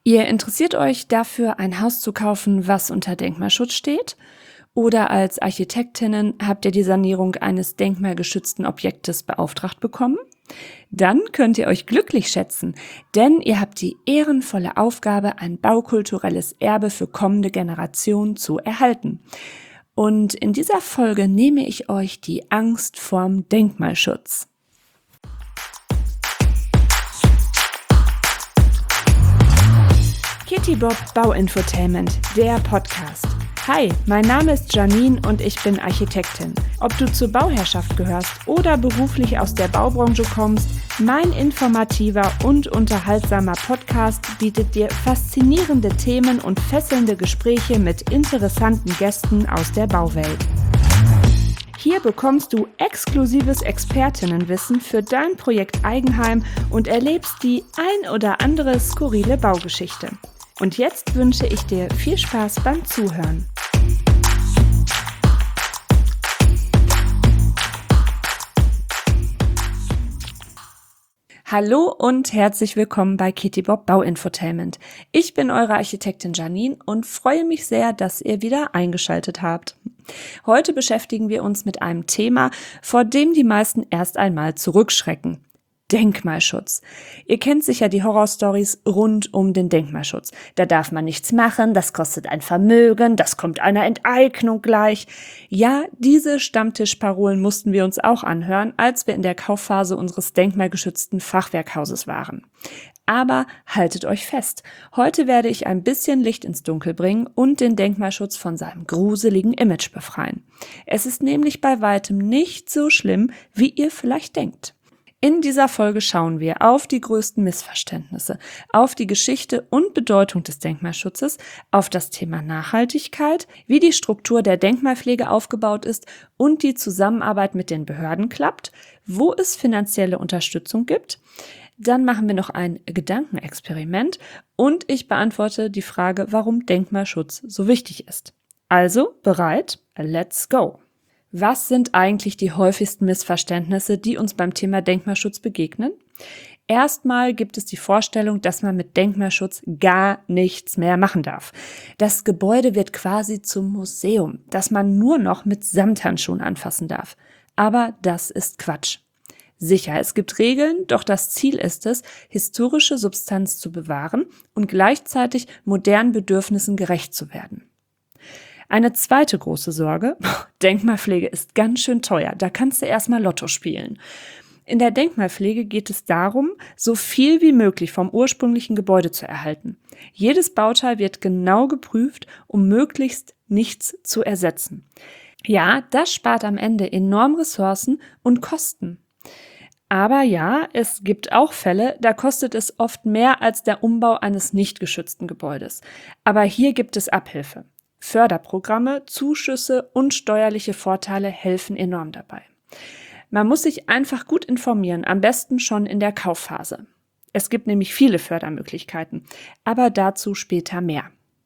Ihr interessiert euch dafür, ein Haus zu kaufen, was unter Denkmalschutz steht? Oder als Architektinnen habt ihr die Sanierung eines denkmalgeschützten Objektes beauftragt bekommen? Dann könnt ihr euch glücklich schätzen, denn ihr habt die ehrenvolle Aufgabe, ein baukulturelles Erbe für kommende Generationen zu erhalten. Und in dieser Folge nehme ich euch die Angst vorm Denkmalschutz. Kitty Bob Bauinfotainment, der Podcast. Hi, mein Name ist Janine und ich bin Architektin. Ob du zur Bauherrschaft gehörst oder beruflich aus der Baubranche kommst, mein informativer und unterhaltsamer Podcast bietet dir faszinierende Themen und fesselnde Gespräche mit interessanten Gästen aus der Bauwelt. Hier bekommst du exklusives Expertinnenwissen für dein Projekt Eigenheim und erlebst die ein oder andere skurrile Baugeschichte. Und jetzt wünsche ich dir viel Spaß beim Zuhören. Hallo und herzlich willkommen bei Kitty Bob Bauinfotainment. Ich bin eure Architektin Janine und freue mich sehr, dass ihr wieder eingeschaltet habt. Heute beschäftigen wir uns mit einem Thema, vor dem die meisten erst einmal zurückschrecken. Denkmalschutz. Ihr kennt sicher die Horrorstories rund um den Denkmalschutz. Da darf man nichts machen, das kostet ein Vermögen, das kommt einer Enteignung gleich. Ja, diese Stammtischparolen mussten wir uns auch anhören, als wir in der Kaufphase unseres denkmalgeschützten Fachwerkhauses waren. Aber haltet euch fest, heute werde ich ein bisschen Licht ins Dunkel bringen und den Denkmalschutz von seinem gruseligen Image befreien. Es ist nämlich bei weitem nicht so schlimm, wie ihr vielleicht denkt. In dieser Folge schauen wir auf die größten Missverständnisse, auf die Geschichte und Bedeutung des Denkmalschutzes, auf das Thema Nachhaltigkeit, wie die Struktur der Denkmalpflege aufgebaut ist und die Zusammenarbeit mit den Behörden klappt, wo es finanzielle Unterstützung gibt. Dann machen wir noch ein Gedankenexperiment und ich beantworte die Frage, warum Denkmalschutz so wichtig ist. Also, bereit? Let's go! Was sind eigentlich die häufigsten Missverständnisse, die uns beim Thema Denkmalschutz begegnen? Erstmal gibt es die Vorstellung, dass man mit Denkmalschutz gar nichts mehr machen darf. Das Gebäude wird quasi zum Museum, das man nur noch mit Samthandschuhen anfassen darf. Aber das ist Quatsch. Sicher, es gibt Regeln, doch das Ziel ist es, historische Substanz zu bewahren und gleichzeitig modernen Bedürfnissen gerecht zu werden. Eine zweite große Sorge, Denkmalpflege ist ganz schön teuer, da kannst du erstmal Lotto spielen. In der Denkmalpflege geht es darum, so viel wie möglich vom ursprünglichen Gebäude zu erhalten. Jedes Bauteil wird genau geprüft, um möglichst nichts zu ersetzen. Ja, das spart am Ende enorm Ressourcen und Kosten. Aber ja, es gibt auch Fälle, da kostet es oft mehr als der Umbau eines nicht geschützten Gebäudes. Aber hier gibt es Abhilfe. Förderprogramme, Zuschüsse und steuerliche Vorteile helfen enorm dabei. Man muss sich einfach gut informieren, am besten schon in der Kaufphase. Es gibt nämlich viele Fördermöglichkeiten, aber dazu später mehr.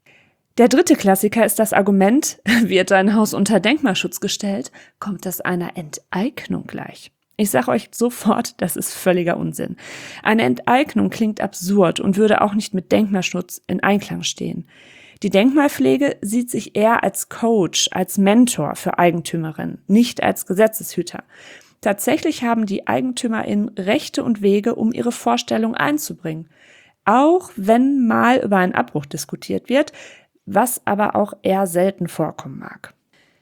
Der dritte Klassiker ist das Argument, wird ein Haus unter Denkmalschutz gestellt, kommt das einer Enteignung gleich. Ich sage euch sofort, das ist völliger Unsinn. Eine Enteignung klingt absurd und würde auch nicht mit Denkmalschutz in Einklang stehen. Die Denkmalpflege sieht sich eher als Coach, als Mentor für Eigentümerinnen, nicht als Gesetzeshüter. Tatsächlich haben die EigentümerInnen Rechte und Wege, um ihre Vorstellung einzubringen. Auch wenn mal über einen Abbruch diskutiert wird, was aber auch eher selten vorkommen mag.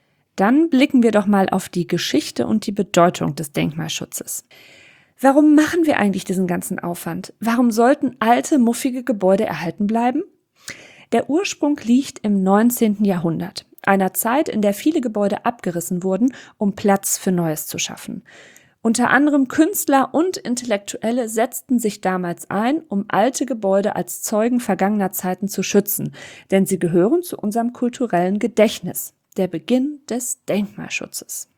Dann blicken wir doch mal auf die Geschichte und die Bedeutung des Denkmalschutzes. Warum machen wir eigentlich diesen ganzen Aufwand? Warum sollten alte, muffige Gebäude erhalten bleiben? Der Ursprung liegt im 19. Jahrhundert, einer Zeit, in der viele Gebäude abgerissen wurden, um Platz für Neues zu schaffen. Unter anderem Künstler und Intellektuelle setzten sich damals ein, um alte Gebäude als Zeugen vergangener Zeiten zu schützen, denn sie gehören zu unserem kulturellen Gedächtnis, der Beginn des Denkmalschutzes.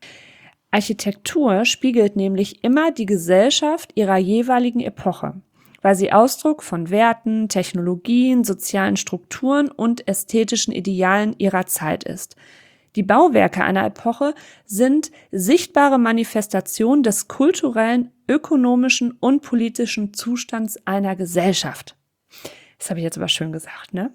Architektur spiegelt nämlich immer die Gesellschaft ihrer jeweiligen Epoche, weil sie Ausdruck von Werten, Technologien, sozialen Strukturen und ästhetischen Idealen ihrer Zeit ist. Die Bauwerke einer Epoche sind sichtbare Manifestationen des kulturellen, ökonomischen und politischen Zustands einer Gesellschaft. Das habe ich jetzt aber schön gesagt, ne?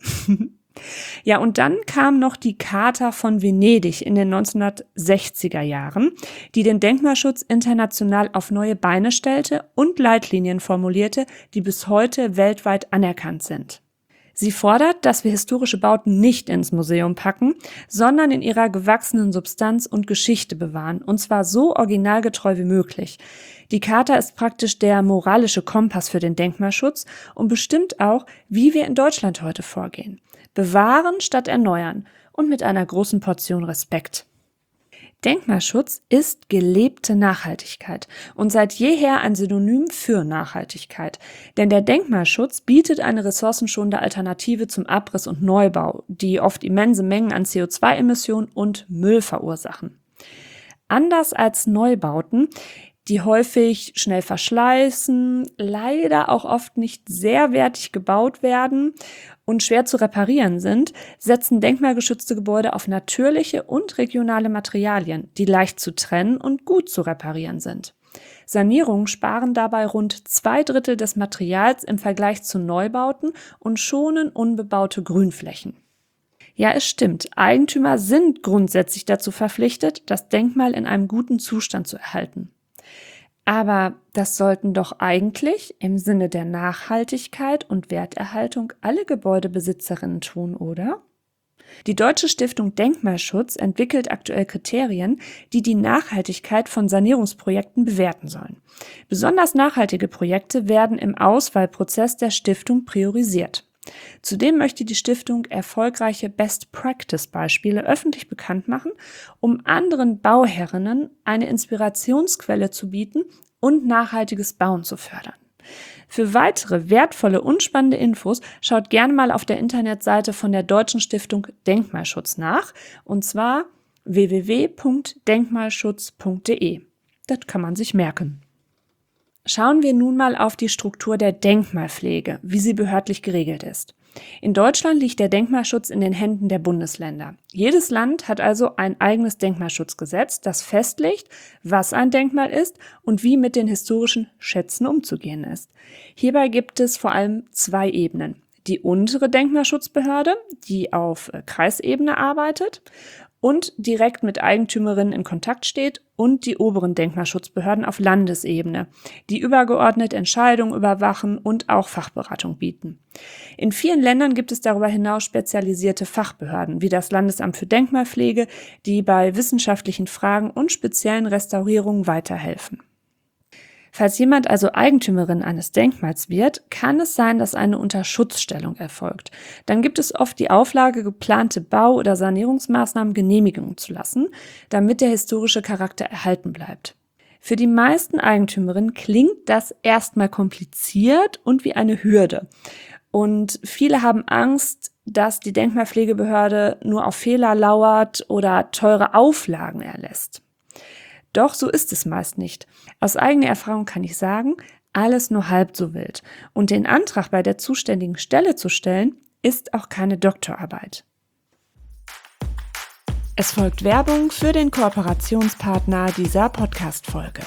Ja, und dann kam noch die Charta von Venedig in den 1960er Jahren, die den Denkmalschutz international auf neue Beine stellte und Leitlinien formulierte, die bis heute weltweit anerkannt sind. Sie fordert, dass wir historische Bauten nicht ins Museum packen, sondern in ihrer gewachsenen Substanz und Geschichte bewahren, und zwar so originalgetreu wie möglich. Die Charta ist praktisch der moralische Kompass für den Denkmalschutz und bestimmt auch, wie wir in Deutschland heute vorgehen. Bewahren statt erneuern und mit einer großen Portion Respekt. Denkmalschutz ist gelebte Nachhaltigkeit und seit jeher ein Synonym für Nachhaltigkeit. Denn der Denkmalschutz bietet eine ressourcenschonende Alternative zum Abriss und Neubau, die oft immense Mengen an CO2-Emissionen und Müll verursachen. Anders als Neubauten, die häufig schnell verschleißen, leider auch oft nicht sehr wertig gebaut werden und schwer zu reparieren sind, setzen denkmalgeschützte Gebäude auf natürliche und regionale Materialien, die leicht zu trennen und gut zu reparieren sind. Sanierungen sparen dabei rund 2/3 des Materials im Vergleich zu Neubauten und schonen unbebaute Grünflächen. Ja, es stimmt, Eigentümer sind grundsätzlich dazu verpflichtet, das Denkmal in einem guten Zustand zu erhalten. Aber das sollten doch eigentlich im Sinne der Nachhaltigkeit und Werterhaltung alle Gebäudebesitzerinnen tun, oder? Die Deutsche Stiftung Denkmalschutz entwickelt aktuell Kriterien, die die Nachhaltigkeit von Sanierungsprojekten bewerten sollen. Besonders nachhaltige Projekte werden im Auswahlprozess der Stiftung priorisiert. Zudem möchte die Stiftung erfolgreiche Best-Practice-Beispiele öffentlich bekannt machen, um anderen Bauherrinnen eine Inspirationsquelle zu bieten und nachhaltiges Bauen zu fördern. Für weitere wertvolle und spannende Infos schaut gerne mal auf der Internetseite von der Deutschen Stiftung Denkmalschutz nach, und zwar www.denkmalschutz.de. Das kann man sich merken. Schauen wir nun mal auf die Struktur der Denkmalpflege, wie sie behördlich geregelt ist. In Deutschland liegt der Denkmalschutz in den Händen der Bundesländer. Jedes Land hat also ein eigenes Denkmalschutzgesetz, das festlegt, was ein Denkmal ist und wie mit den historischen Schätzen umzugehen ist. Hierbei gibt es vor allem 2 Ebenen. Die untere Denkmalschutzbehörde, die auf Kreisebene arbeitet und direkt mit Eigentümerinnen in Kontakt steht, und die oberen Denkmalschutzbehörden auf Landesebene, die übergeordnet Entscheidungen überwachen und auch Fachberatung bieten. In vielen Ländern gibt es darüber hinaus spezialisierte Fachbehörden, wie das Landesamt für Denkmalpflege, die bei wissenschaftlichen Fragen und speziellen Restaurierungen weiterhelfen. Falls jemand also Eigentümerin eines Denkmals wird, kann es sein, dass eine Unterschutzstellung erfolgt. Dann gibt es oft die Auflage, geplante Bau- oder Sanierungsmaßnahmen genehmigen zu lassen, damit der historische Charakter erhalten bleibt. Für die meisten Eigentümerinnen klingt das erstmal kompliziert und wie eine Hürde. Und viele haben Angst, dass die Denkmalpflegebehörde nur auf Fehler lauert oder teure Auflagen erlässt. Doch so ist es meist nicht. Aus eigener Erfahrung kann ich sagen, alles nur halb so wild. Und den Antrag bei der zuständigen Stelle zu stellen, ist auch keine Doktorarbeit. Es folgt Werbung für den Kooperationspartner dieser Podcast-Folge.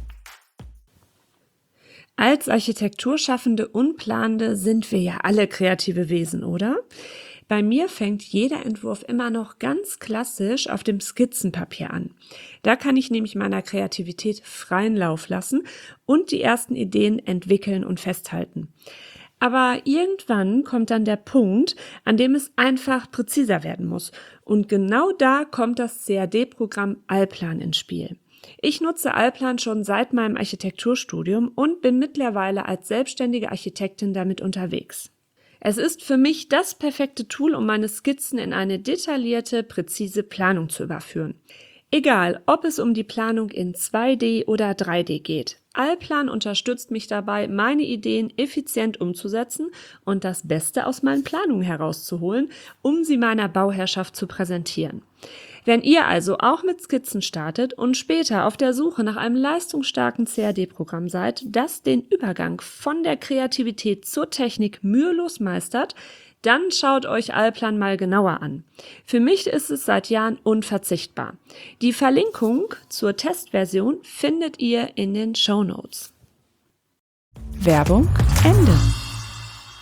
Als Architekturschaffende und Planende sind wir ja alle kreative Wesen, oder? Bei mir fängt jeder Entwurf immer noch ganz klassisch auf dem Skizzenpapier an. Da kann ich nämlich meiner Kreativität freien Lauf lassen und die ersten Ideen entwickeln und festhalten. Aber irgendwann kommt dann der Punkt, an dem es einfach präziser werden muss. Und genau da kommt das CAD-Programm Allplan ins Spiel. Ich nutze Allplan schon seit meinem Architekturstudium und bin mittlerweile als selbstständige Architektin damit unterwegs. Es ist für mich das perfekte Tool, um meine Skizzen in eine detaillierte, präzise Planung zu überführen. Egal, ob es um die Planung in 2D oder 3D geht. Allplan unterstützt mich dabei, meine Ideen effizient umzusetzen und das Beste aus meinen Planungen herauszuholen, um sie meiner Bauherrschaft zu präsentieren. Wenn ihr also auch mit Skizzen startet und später auf der Suche nach einem leistungsstarken CAD-Programm seid, das den Übergang von der Kreativität zur Technik mühelos meistert, dann schaut euch Allplan mal genauer an. Für mich ist es seit Jahren unverzichtbar. Die Verlinkung zur Testversion findet ihr in den Shownotes. Werbung Ende.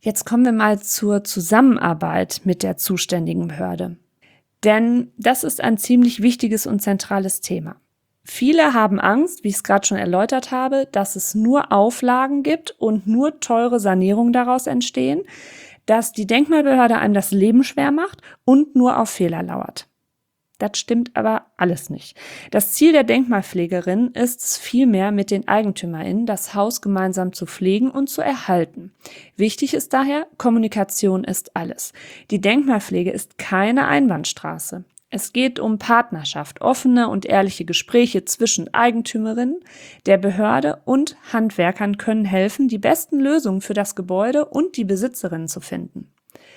Jetzt kommen wir mal zur Zusammenarbeit mit der zuständigen Behörde. Denn das ist ein ziemlich wichtiges und zentrales Thema. Viele haben Angst, wie ich es gerade schon erläutert habe, dass es nur Auflagen gibt und nur teure Sanierungen daraus entstehen, dass die Denkmalbehörde einem das Leben schwer macht und nur auf Fehler lauert. Das stimmt aber alles nicht. Das Ziel der Denkmalpflegerin ist es vielmehr, mit den EigentümerInnen das Haus gemeinsam zu pflegen und zu erhalten. Wichtig ist daher, Kommunikation ist alles. Die Denkmalpflege ist keine Einbahnstraße. Es geht um Partnerschaft, offene und ehrliche Gespräche zwischen Eigentümerinnen, der Behörde und Handwerkern können helfen, die besten Lösungen für das Gebäude und die Besitzerinnen zu finden.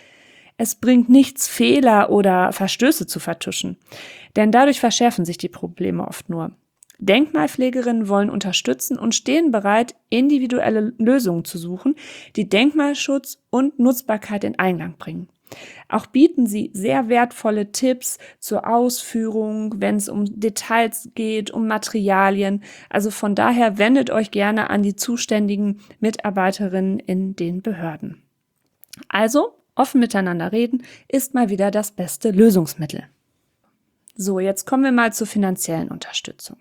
Es bringt nichts, Fehler oder Verstöße zu vertuschen, denn dadurch verschärfen sich die Probleme oft nur. Denkmalpflegerinnen wollen unterstützen und stehen bereit, individuelle Lösungen zu suchen, die Denkmalschutz und Nutzbarkeit in Einklang bringen. Auch bieten sie sehr wertvolle Tipps zur Ausführung, wenn es um Details geht, um Materialien. Also von daher wendet euch gerne an die zuständigen Mitarbeiterinnen in den Behörden. Also, offen miteinander reden ist mal wieder das beste Lösungsmittel. So, jetzt kommen wir mal zur finanziellen Unterstützung.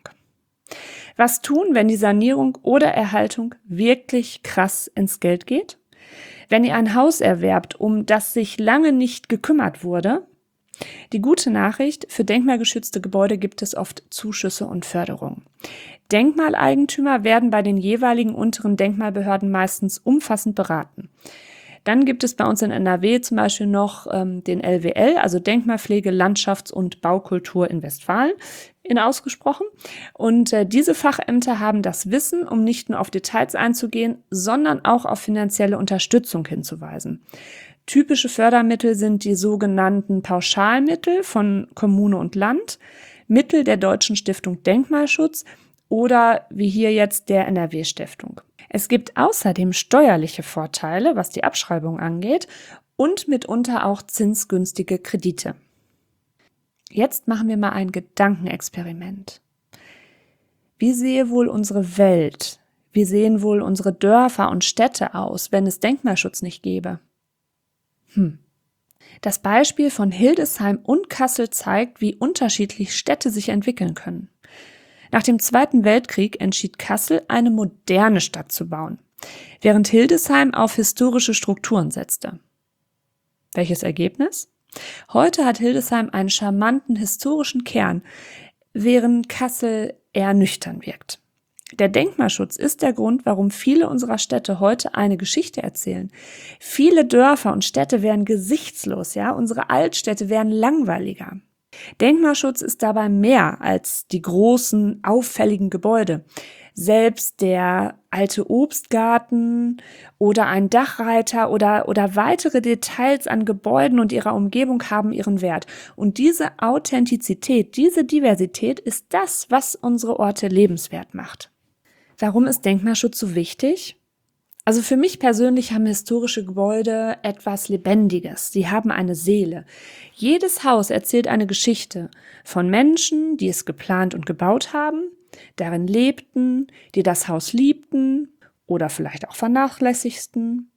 Was tun, wenn die Sanierung oder Erhaltung wirklich krass ins Geld geht? Wenn ihr ein Haus erwerbt, um das sich lange nicht gekümmert wurde? Die gute Nachricht, für denkmalgeschützte Gebäude gibt es oft Zuschüsse und Förderungen. Denkmaleigentümer werden bei den jeweiligen unteren Denkmalbehörden meistens umfassend beraten. Dann gibt es bei uns in NRW zum Beispiel noch den LWL, also Denkmalpflege, Landschafts- und Baukultur in Westfalen, ausgesprochen. Und diese Fachämter haben das Wissen, um nicht nur auf Details einzugehen, sondern auch auf finanzielle Unterstützung hinzuweisen. Typische Fördermittel sind die sogenannten Pauschalmittel von Kommune und Land, Mittel der Deutschen Stiftung Denkmalschutz oder wie hier jetzt der NRW-Stiftung. Es gibt außerdem steuerliche Vorteile, was die Abschreibung angeht, und mitunter auch zinsgünstige Kredite. Jetzt machen wir mal ein Gedankenexperiment. Wie sähe wohl unsere Welt, wie sehen wohl unsere Dörfer und Städte aus, wenn es Denkmalschutz nicht gäbe? Das Beispiel von Hildesheim und Kassel zeigt, wie unterschiedlich Städte sich entwickeln können. Nach dem Zweiten Weltkrieg entschied Kassel, eine moderne Stadt zu bauen, während Hildesheim auf historische Strukturen setzte. Welches Ergebnis? Heute hat Hildesheim einen charmanten historischen Kern, während Kassel eher nüchtern wirkt. Der Denkmalschutz ist der Grund, warum viele unserer Städte heute eine Geschichte erzählen. Viele Dörfer und Städte wären gesichtslos, ja, unsere Altstädte wären langweiliger. Denkmalschutz ist dabei mehr als die großen, auffälligen Gebäude. Selbst der alte Obstgarten oder ein Dachreiter oder weitere Details an Gebäuden und ihrer Umgebung haben ihren Wert. Und diese Authentizität, diese Diversität ist das, was unsere Orte lebenswert macht. Warum ist Denkmalschutz so wichtig? Also für mich persönlich haben historische Gebäude etwas Lebendiges. Sie haben eine Seele. Jedes Haus erzählt eine Geschichte von Menschen, die es geplant und gebaut haben, darin lebten, die das Haus liebten oder vielleicht auch vernachlässigten.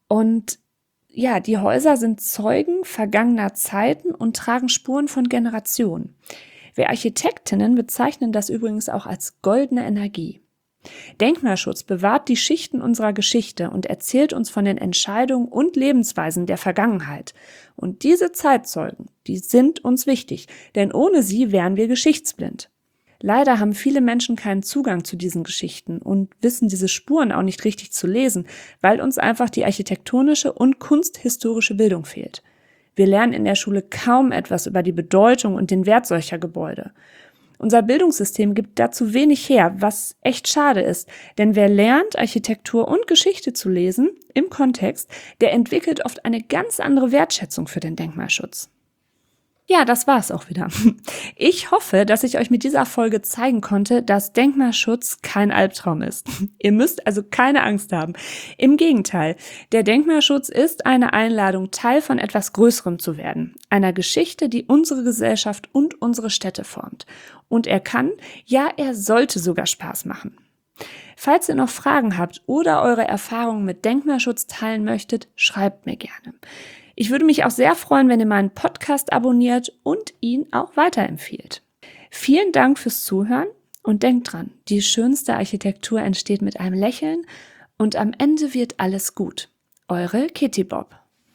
Und ja, die Häuser sind Zeugen vergangener Zeiten und tragen Spuren von Generationen. Wir Architektinnen bezeichnen das übrigens auch als goldene Energie. Denkmalschutz bewahrt die Schichten unserer Geschichte und erzählt uns von den Entscheidungen und Lebensweisen der Vergangenheit. Und diese Zeitzeugen, die sind uns wichtig, denn ohne sie wären wir geschichtsblind. Leider haben viele Menschen keinen Zugang zu diesen Geschichten und wissen diese Spuren auch nicht richtig zu lesen, weil uns einfach die architektonische und kunsthistorische Bildung fehlt. Wir lernen in der Schule kaum etwas über die Bedeutung und den Wert solcher Gebäude. Unser Bildungssystem gibt dazu wenig her, was echt schade ist, denn wer lernt, Architektur und Geschichte zu lesen im Kontext, der entwickelt oft eine ganz andere Wertschätzung für den Denkmalschutz. Ja, das war's auch wieder. Ich hoffe, dass ich euch mit dieser Folge zeigen konnte, dass Denkmalschutz kein Albtraum ist. Ihr müsst also keine Angst haben. Im Gegenteil, der Denkmalschutz ist eine Einladung, Teil von etwas Größerem zu werden. Einer Geschichte, die unsere Gesellschaft und unsere Städte formt. Und er kann, ja, er sollte sogar Spaß machen. Falls ihr noch Fragen habt oder eure Erfahrungen mit Denkmalschutz teilen möchtet, schreibt mir gerne. Ich würde mich auch sehr freuen, wenn ihr meinen Podcast abonniert und ihn auch weiterempfiehlt. Vielen Dank fürs Zuhören und denkt dran, die schönste Architektur entsteht mit einem Lächeln und am Ende wird alles gut. Eure Kitty Bob.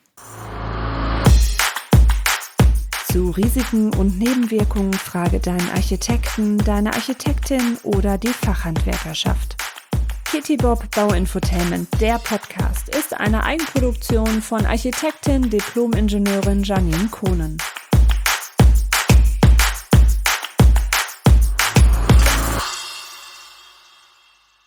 Zu Risiken und Nebenwirkungen frage deinen Architekten, deine Architektin oder die Fachhandwerkerschaft. Kitty Bob Bauinfotainment, der Podcast, ist eine Eigenproduktion von Architektin, Diplom-Ingenieurin Janine Kohnen.